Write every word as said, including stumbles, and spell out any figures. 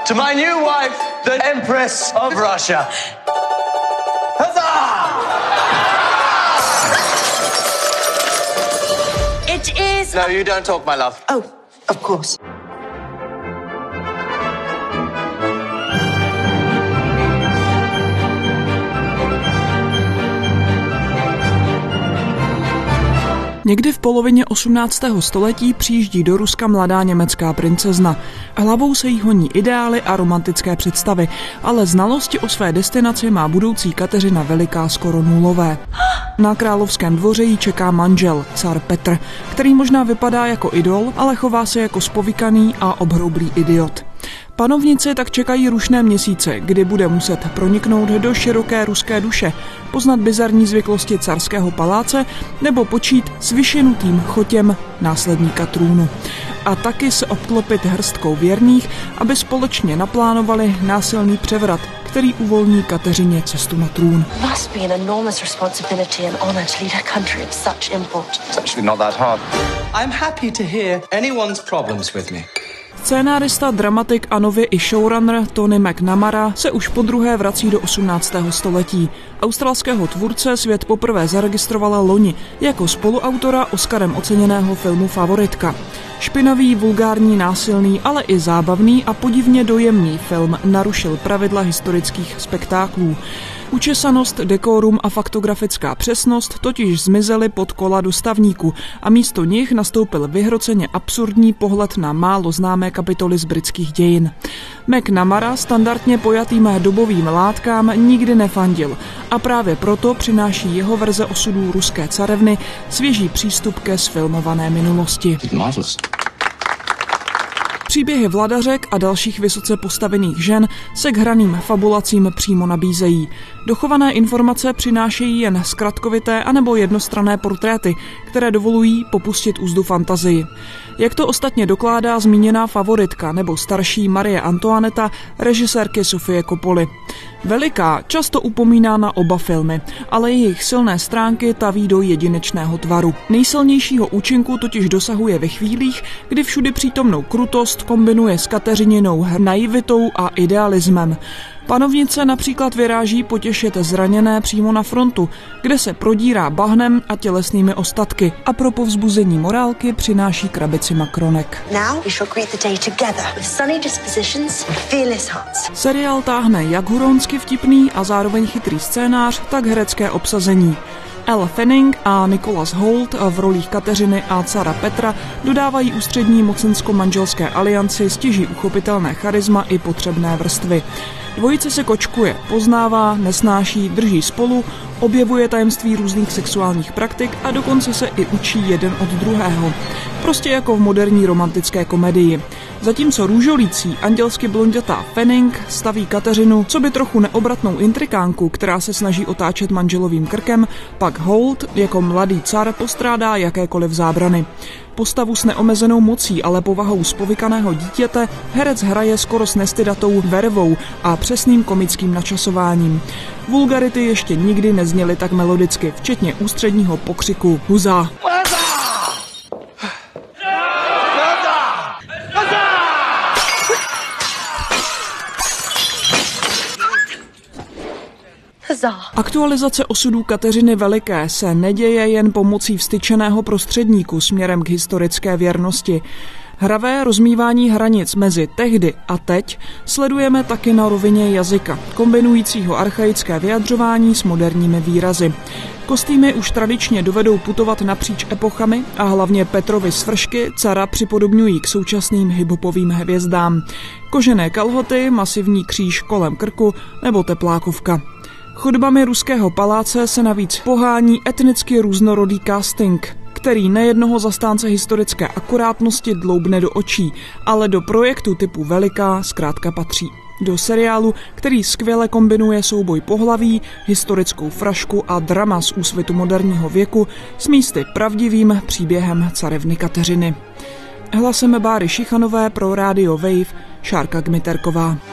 to my new wife, the Empress of Russia. Huzzah! It is... No, you don't talk, my love. Oh, of course. Někdy v polovině osmnáctého století přijíždí do Ruska mladá německá princezna. Hlavou se jí honí ideály a romantické představy, ale znalosti o své destinaci má budoucí Kateřina Veliká skoro nulové. Na královském dvoře jí čeká manžel, car Petr, který možná vypadá jako idol, ale chová se jako spovykaný a obhroublý idiot. Panovnici tak čekají rušné měsíce, kdy bude muset proniknout do široké ruské duše, poznat bizarní zvyklosti carského paláce nebo počít s vyšinutým chotěm následníka trůnu. A taky se obklopit hrstkou věrných, aby společně naplánovali násilný převrat, který uvolní Kateřině cestu na trůn. Must be an enormous responsibility and honor to lead a country of such import. It's actually not that hard. I'm happy to hear anyone's problems with me. Scénárista, dramatik a nově i showrunner Tony McNamara se už podruhé vrací do osmnáctého století. Australského tvůrce svět poprvé zaregistrovala loni jako spoluautora Oscarem oceněného filmu Favoritka. Špinavý, vulgární, násilný, ale i zábavný a podivně dojemný film narušil pravidla historických spektáklů. Učesanost, dekorum a faktografická přesnost totiž zmizely pod kola dostavníků a místo nich nastoupil vyhroceně absurdní pohled na málo známé kapitoly z britských dějin. McNamara standardně pojatým dobovým látkám nikdy nefandil a právě proto přináší jeho verze osudů ruské carevny svěží přístup ke sfilmované minulosti. Příběhy vladařek a dalších vysoce postavených žen se k hraným fabulacím přímo nabízejí. Dochované informace přinášejí jen zkratkovité anebo jednostranné portréty, které dovolují popustit úzdu fantazii. Jak to ostatně dokládá zmíněná Favoritka nebo starší Marie Antoineta režisérky Sofie Coppoli. Veliká často upomíná na oba filmy, ale jejich silné stránky taví do jedinečného tvaru. Nejsilnějšího účinku totiž dosahuje ve chvílích, kdy všudy přítomnou krutost kombinuje s Kateřininou naivitou a idealismem. Panovnice například vyráží potěšit zraněné přímo na frontu, kde se prodírá bahnem a tělesnými ostatky a pro povzbuzení morálky přináší krabici makronek. Seriál táhne jak huronsky vtipný a zároveň chytrý scénář, tak herecké obsazení. Elle Fanning a Nicholas Hoult v rolích Kateřiny a cara Petra dodávají ústřední mocensko-manželské alianci stěží uchopitelné charisma i potřebné vrstvy. Dvojice se kočkuje, poznává, nesnáší, drží spolu, objevuje tajemství různých sexuálních praktik a dokonce se i učí jeden od druhého. Prostě jako v moderní romantické komedii. Zatímco růžolící, andělsky blondětá Fanning staví Kateřinu, co by trochu neobratnou intrikánku, která se snaží otáčet manželovým krkem, pak Hoult jako mladý car postrádá jakékoliv zábrany. Postavu s neomezenou mocí, ale povahou spovykaného dítěte herec hraje skoro s nestydatou vervou a přesným komickým načasováním. Vulgarity ještě nikdy nezněly tak melodicky, včetně ústředního pokřiku Huza. Aktualizace osudů Kateřiny Veliké se neděje jen pomocí vstyčeného prostředníku směrem k historické věrnosti. Hravé rozmívání hranic mezi tehdy a teď sledujeme taky na rovině jazyka, kombinujícího archaické vyjadřování s moderními výrazy. Kostýmy už tradičně dovedou putovat napříč epochami a hlavně Petrovy svršky cara připodobňují k současným hiphopovým hvězdám. Kožené kalhoty, masivní kříž kolem krku nebo teplákovka. Chodbami ruského paláce se navíc pohání etnicky různorodý casting, který nejednoho zastánce historické akurátnosti dloubne do očí, ale do projektu typu Veliká zkrátka patří. Do seriálu, který skvěle kombinuje souboj pohlaví, historickou frašku a drama z úsvitu moderního věku s místy pravdivým příběhem carevny Kateřiny. Hlasem Báry Šichanové pro Rádio Wave Šárka Gmiterková.